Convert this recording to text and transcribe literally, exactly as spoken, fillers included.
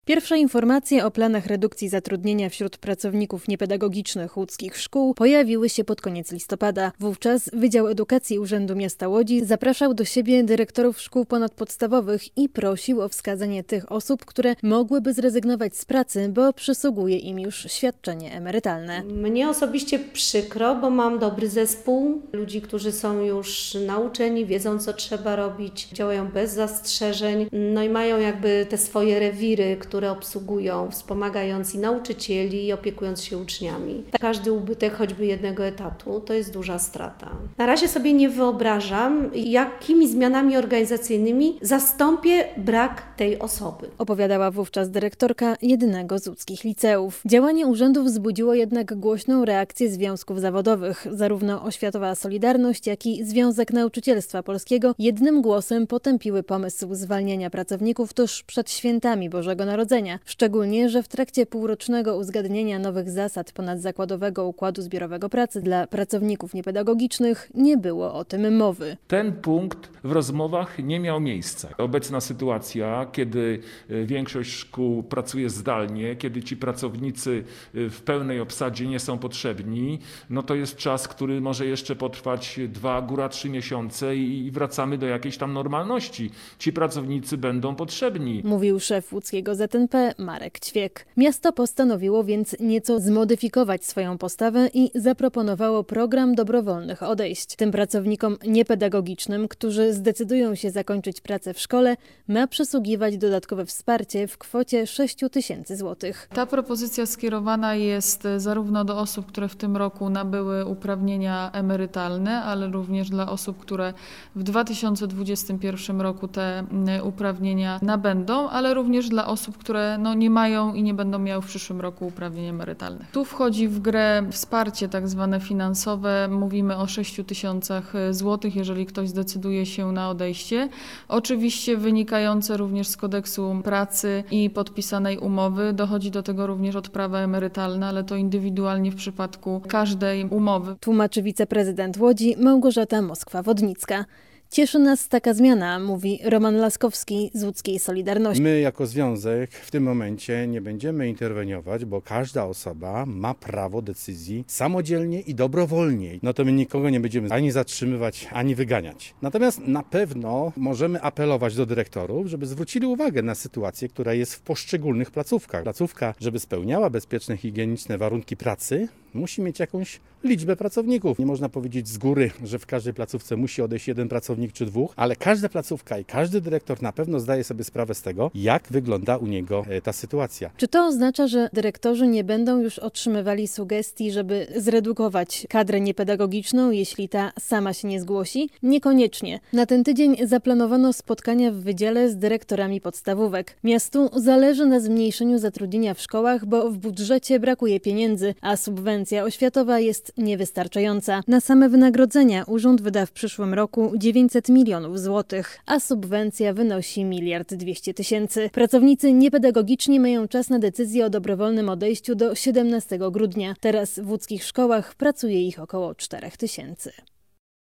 Pierwsze informacje o planach redukcji zatrudnienia wśród pracowników niepedagogicznych łódzkich szkół pojawiły się pod koniec listopada. Wówczas Wydział Edukacji Urzędu Miasta Łodzi zapraszał do siebie dyrektorów szkół ponadpodstawowych i prosił o wskazanie tych osób, które mogłyby zrezygnować z pracy, bo przysługuje im już świadczenie emerytalne. Mnie osobiście przykro, bo mam dobry zespół, ludzi, którzy są już nauczeni, wiedzą co trzeba robić, działają bez zastrzeżeń, no i mają jakby te swoje rewiry, które obsługują, wspomagając i nauczycieli, i opiekując się uczniami. Każdy ubytek choćby jednego etatu to jest duża strata. Na razie sobie nie wyobrażam, jakimi zmianami organizacyjnymi zastąpię brak tej osoby. Opowiadała wówczas dyrektorka jednego z łódzkich liceów. Działanie urzędu wzbudziło jednak głośną reakcję związków zawodowych. Zarówno Oświatowa Solidarność, jak i Związek Nauczycielstwa Polskiego jednym głosem potępiły pomysł zwalniania pracowników tuż przed świętami Bożego Narodzenia. Szczególnie, że w trakcie półrocznego uzgadniania nowych zasad ponadzakładowego układu zbiorowego pracy dla pracowników niepedagogicznych nie było o tym mowy. Ten punkt w rozmowach nie miał miejsca. Obecna sytuacja, kiedy większość szkół pracuje zdalnie, kiedy ci pracownicy w pełnej obsadzie nie są potrzebni, no to jest czas, który może jeszcze potrwać dwa, góra trzy miesiące i wracamy do jakiejś tam normalności. Ci pracownicy będą potrzebni. Mówił szef łódzkiego Z N P Marek Ćwiek. Miasto postanowiło więc nieco zmodyfikować swoją postawę i zaproponowało program dobrowolnych odejść. Tym pracownikom niepedagogicznym, którzy zdecydują się zakończyć pracę w szkole, ma przysługiwać dodatkowe wsparcie w kwocie sześć tysięcy złotych. Ta propozycja skierowana jest zarówno do osób, które w tym roku nabyły uprawnienia emerytalne, ale również dla osób, które w dwa tysiące dwudziestym pierwszym roku te uprawnienia nabędą, ale również dla osób, które no, nie mają i nie będą miały w przyszłym roku uprawnień emerytalnych. Tu wchodzi w grę wsparcie tak zwane finansowe. Mówimy o sześciu tysiącach złotych, jeżeli ktoś zdecyduje się na odejście. Oczywiście wynikające również z kodeksu pracy i podpisanej umowy. Dochodzi do tego również odprawa emerytalna, ale to indywidualnie w przypadku każdej umowy. Tłumaczy wiceprezydent Łodzi Małgorzata Moskwa-Wodnicka. Cieszy nas taka zmiana, mówi Roman Laskowski z łódzkiej Solidarności. My jako związek w tym momencie nie będziemy interweniować, bo każda osoba ma prawo decyzji samodzielnie i dobrowolnie. No to my nikogo nie będziemy ani zatrzymywać, ani wyganiać. Natomiast na pewno możemy apelować do dyrektorów, żeby zwrócili uwagę na sytuację, która jest w poszczególnych placówkach. Placówka, żeby spełniała bezpieczne, higieniczne warunki pracy, musi mieć jakąś liczbę pracowników. Nie można powiedzieć z góry, że w każdej placówce musi odejść jeden pracownik czy dwóch, ale każda placówka i każdy dyrektor na pewno zdaje sobie sprawę z tego, jak wygląda u niego ta sytuacja. Czy to oznacza, że dyrektorzy nie będą już otrzymywali sugestii, żeby zredukować kadrę niepedagogiczną, jeśli ta sama się nie zgłosi? Niekoniecznie. Na ten tydzień zaplanowano spotkania w wydziale z dyrektorami podstawówek. Miastu zależy na zmniejszeniu zatrudnienia w szkołach, bo w budżecie brakuje pieniędzy, a subwencja oświatowa jest niewystarczająca. Na same wynagrodzenia urząd wyda w przyszłym roku dziewięćset milionów złotych, a subwencja wynosi miliard dwieście tysięcy. Pracownicy niepedagogiczni mają czas na decyzję o dobrowolnym odejściu do siedemnastego grudnia. Teraz w łódzkich szkołach pracuje ich około czterech tysięcy.